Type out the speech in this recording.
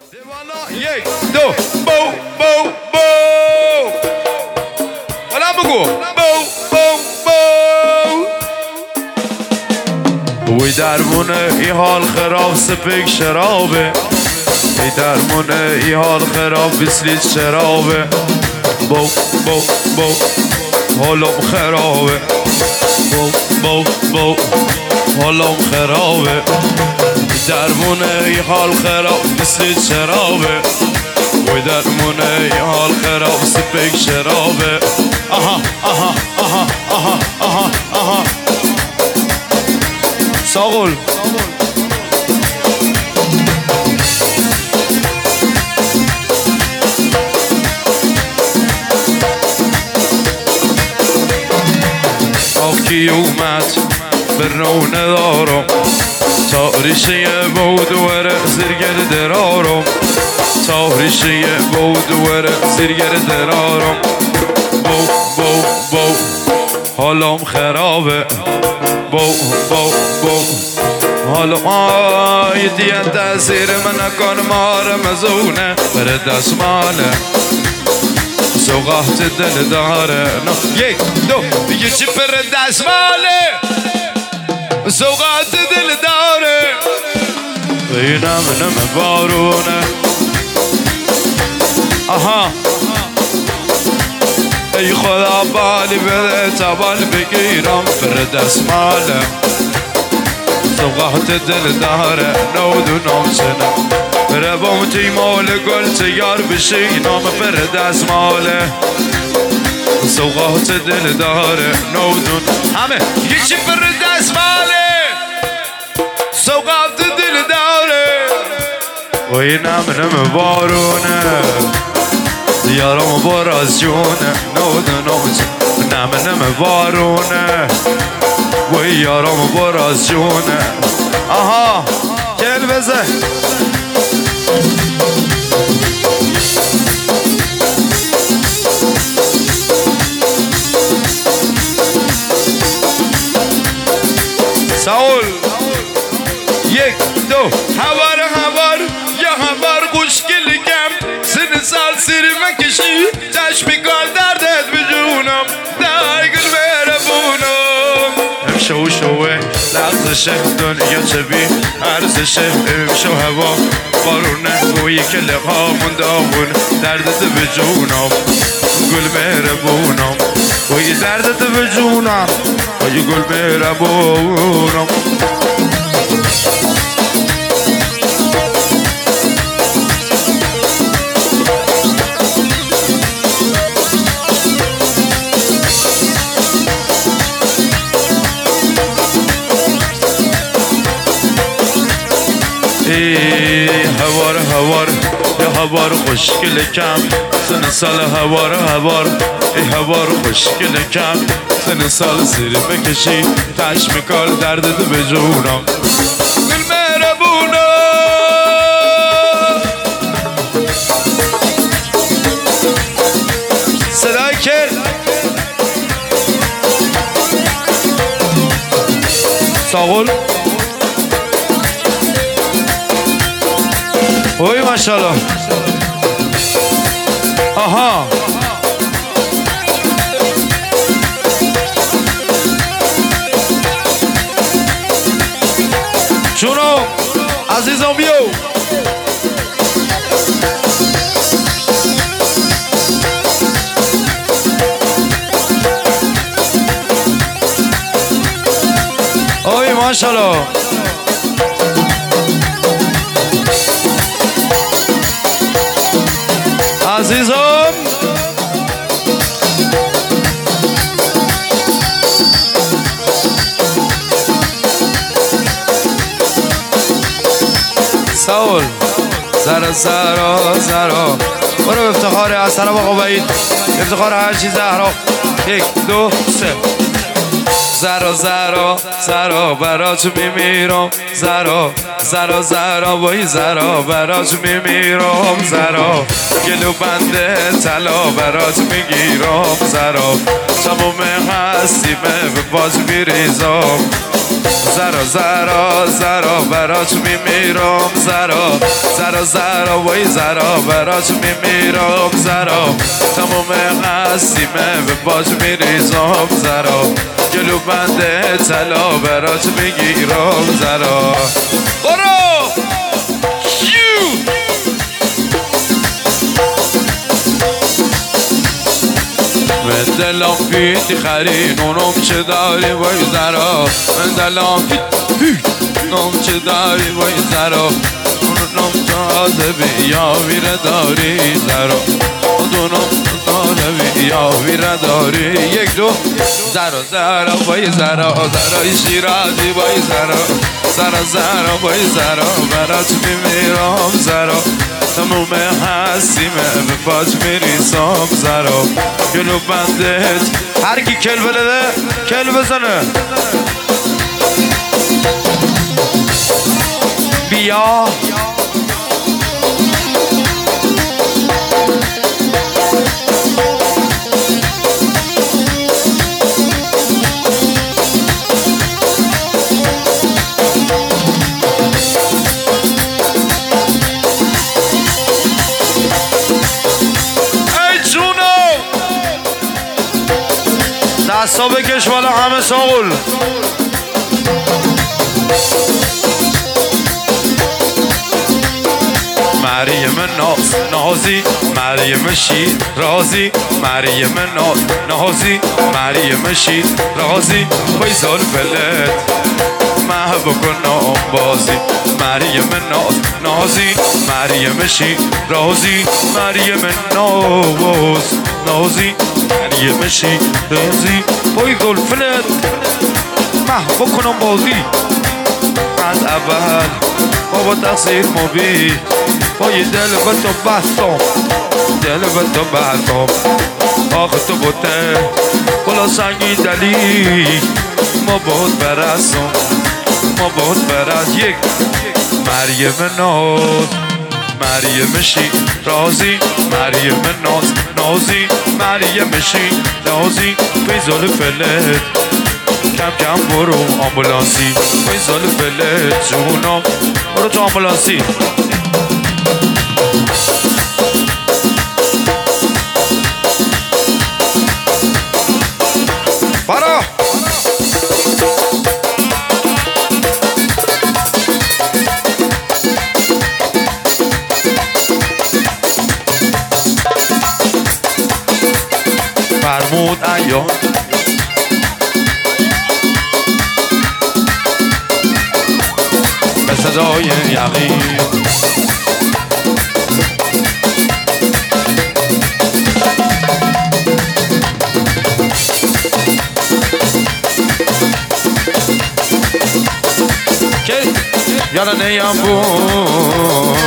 یک دو بو بو بو حالا بگو بو بو بو وی درمونه ای حال خراب سپک شرابه ای درمونه ای حال خراب بسلیت شرابه بو بو بو حالم خرابه بو بو بو حالم خرابه درمونه ای حال خراب مثل شرابه وی درمونه ای حال خراب سپک شرابه آها آها آها آها آها آها ساغل آکی اومد به رو ندارم تاریشه بود وره زرگر درارم تاریشه بود وره زرگر درارم بو بو بو حالم خرابه بو بو بو حالم آی دیت تأثیر من نکن مار مزونه بره دستماله سوقات دل داره یک دو بگی چی بره دستماله سوقات دل داره اینم بارونه آها ای خدا بالی بده تبال بگیرم بر دستماله سوقات دل داره نودونم سنه بره بامتی مال گل تیار بشینم بر دستماله سوقات دل داره نودون همه یکی بر دستماله سوقات دل داره و اینم بارونه دیارم بار از جونه نودونم نم بارونه و یارم بار از جونه آها کل بزه ساول یک دو هوار هوار یا هوار خوشگل کم سن سال سری مکشی چشم کال دردت بجونم درگل بره بونم امشو شوه لحظشه دنیا چبی ارزشه امشو هوا بارونه گویی که لقامون داغون دردت بجونم گل بره بونم گویی دردت بجونم گویی گل بره بونم هوار هوار یا هوار خوشگل کم سن سال هوار هوار ای هوار خوشگل کم سن سال سری بکشی تشم کار دردت به جونم دل مهربونم صدای کل ساغل اوی ماشاءالله آها جونو عزیزم بیو اوی ماشاءالله عزیزم ساول زرا زرا زرا برو افتخار حسن آقا وحید افتخار هر چیز زهرا یک دو سه زرا زرا زرا برات میمیرم زرا زرا زرا وای زرا برات میمیرم زرا گلو بنده طلا برات میگیرم زرا تمام هستیمه به باز میریزم زرا برات میمیرم زرا وای زرا برات میمیرم زرا تموم قسیمه به باج میریزم زرا جلو بنده طلا برات میگیرم زرا برو من دلم پیتی خرید اونم چه داری وای زرا من دلم اونم چه داری وای زرا اونم تازه بیا ویره داری زرا اونم تازه بیا ویره داری یک دو زرا وای زرا شیرازی وای زرا وای زرا برات میمیرم زرا تموم هستیمه به پاچ میریسم زرا جلو بندت هر کی کل بده کل بزنه بیا دستا بکش بالا همه ساغل مریم نازی مریم شیرازی مریم نازی مریم شیرازی فیصل فلت محبوب کنم بازی مریم نازی مریم شیرازی مریم نازی مریم شیرازی فیصل فلت محبوب کنم بازی از اول بابا تقصیر مبی پای دل به تو بستم آخه تو بوده بلا سنگی دلی ما بود برسم یک مریم مریم شیرازی مریم نازی مریم شیرازی فیضل فلت کم برو آمبولانسی فیضل فلت جونم برو تو آمبولانسی برو فرمود ایام به صدای یقین یادم نیم بود